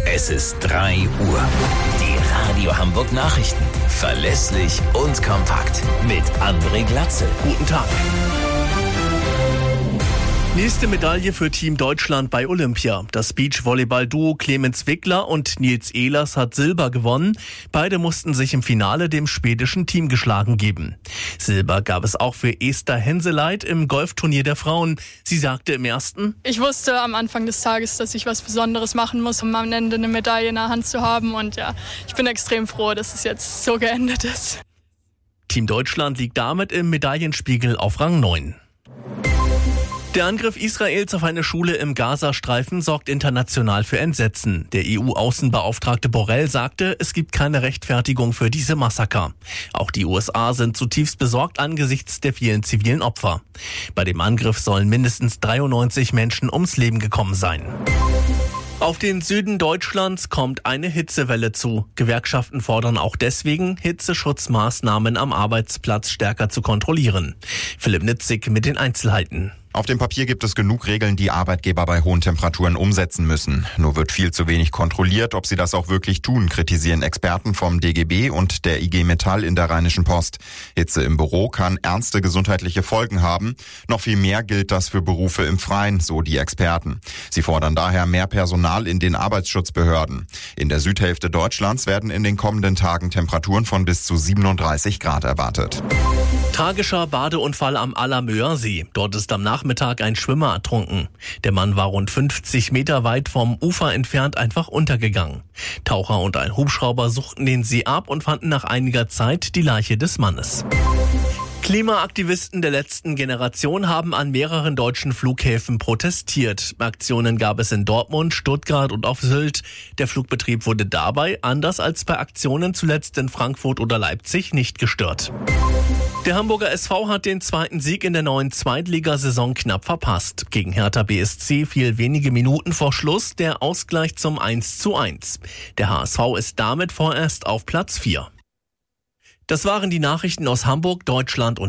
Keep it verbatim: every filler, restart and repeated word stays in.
Es ist drei Uhr. Die Radio Hamburg Nachrichten. Verlässlich und kompakt. Mit André Glatzel. Guten Tag. Nächste Medaille für Team Deutschland bei Olympia. Das Beachvolleyball-Duo Clemens Wickler und Nils Ehlers hat Silber gewonnen. Beide mussten sich im Finale dem schwedischen Team geschlagen geben. Silber gab es auch für Esther Henseleit im Golfturnier der Frauen. Sie sagte im ersten: Ich wusste am Anfang des Tages, dass ich was Besonderes machen muss, um am Ende eine Medaille in der Hand zu haben. Und ja, ich bin extrem froh, dass es jetzt so geendet ist. Team Deutschland liegt damit im Medaillenspiegel auf Rang neun. Der Angriff Israels auf eine Schule im Gazastreifen sorgt international für Entsetzen. Der E U-Außenbeauftragte Borrell sagte, es gibt keine Rechtfertigung für diese Massaker. Auch die U S A sind zutiefst besorgt angesichts der vielen zivilen Opfer. Bei dem Angriff sollen mindestens dreiundneunzig Menschen ums Leben gekommen sein. Auf den Süden Deutschlands kommt eine Hitzewelle zu. Gewerkschaften fordern auch deswegen, Hitzeschutzmaßnahmen am Arbeitsplatz stärker zu kontrollieren. Philipp Nitzig mit den Einzelheiten. Auf dem Papier gibt es genug Regeln, die Arbeitgeber bei hohen Temperaturen umsetzen müssen. Nur wird viel zu wenig kontrolliert, ob sie das auch wirklich tun, kritisieren Experten vom D G B und der I G Metall in der Rheinischen Post. Hitze im Büro kann ernste gesundheitliche Folgen haben. Noch viel mehr gilt das für Berufe im Freien, so die Experten. Sie fordern daher mehr Personal in den Arbeitsschutzbehörden. In der Südhälfte Deutschlands werden in den kommenden Tagen Temperaturen von bis zu siebenunddreißig Grad erwartet. Tragischer Badeunfall am Allermöer See. Dort ist am Nachmittag ein Schwimmer ertrunken. Der Mann war rund fünfzig Meter weit vom Ufer entfernt einfach untergegangen. Taucher und ein Hubschrauber suchten den See ab und fanden nach einiger Zeit die Leiche des Mannes. Klimaaktivisten der letzten Generation haben an mehreren deutschen Flughäfen protestiert. Aktionen gab es in Dortmund, Stuttgart und auf Sylt. Der Flugbetrieb wurde dabei, anders als bei Aktionen zuletzt in Frankfurt oder Leipzig, nicht gestört. Der Hamburger S V hat den zweiten Sieg in der neuen Zweitligasaison knapp verpasst. Gegen Hertha B S C fiel wenige Minuten vor Schluss der Ausgleich zum eins zu eins. Der H S V ist damit vorerst auf Platz vier. Das waren die Nachrichten aus Hamburg, Deutschland und